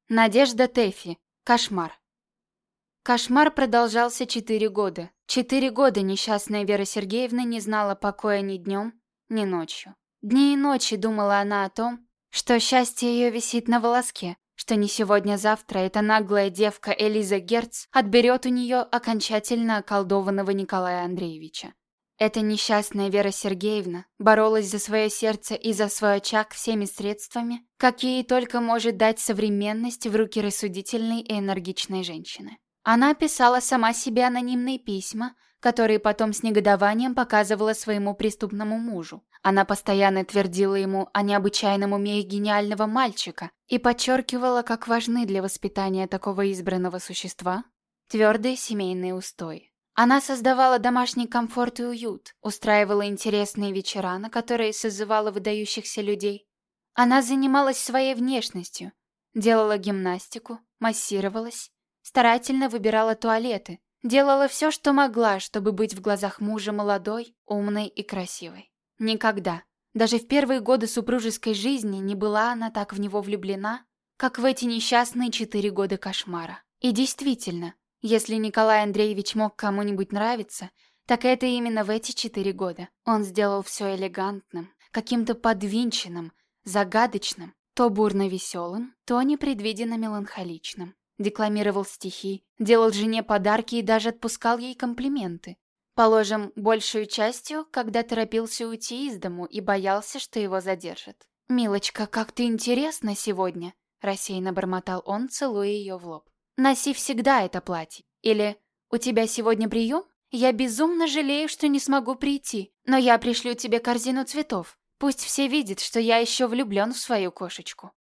Надежда Тэффи. Кошмар. Кошмар продолжался 4 года. 4 года несчастная Вера Сергеевна не знала покоя ни днем, ни ночью. Дни и ночи думала она о том, что счастье ее висит на волоске, что не сегодня-завтра эта наглая девка Элиза Герц отберет у нее окончательно околдованного Николая Андреевича. Эта несчастная Вера Сергеевна боролась за свое сердце и за свой очаг всеми средствами, какие только может дать современность в руки рассудительной и энергичной женщины. Она писала сама себе анонимные письма, которые потом с негодованием показывала своему преступному мужу. Она постоянно твердила ему о необычайном уме их гениального мальчика и подчеркивала, как важны для воспитания такого избранного существа твердые семейные устои. Она создавала домашний комфорт и уют, устраивала интересные вечера, на которые созывала выдающихся людей. Она занималась своей внешностью, делала гимнастику, массировалась, старательно выбирала туалеты, делала все, что могла, чтобы быть в глазах мужа молодой, умной и красивой. Никогда, даже в первые годы супружеской жизни, не была она так в него влюблена, как в эти несчастные 4 года кошмара. И действительно, если Николай Андреевич мог кому-нибудь нравиться, так это именно в эти 4 года. Он сделал все элегантным, каким-то подвинченным, загадочным, то бурно веселым, то непредвиденно меланхоличным. Декламировал стихи, делал жене подарки и даже отпускал ей комплименты. Положим, большую частью, когда торопился уйти из дому и боялся, что его задержат. «Милочка, как ты интересна сегодня!» – рассеянно бормотал он, целуя ее в лоб. «Носи всегда это платье». Или «У тебя сегодня прием? Я безумно жалею, что не смогу прийти, но я пришлю тебе корзину цветов. Пусть все видят, что я еще влюблен в свою кошечку».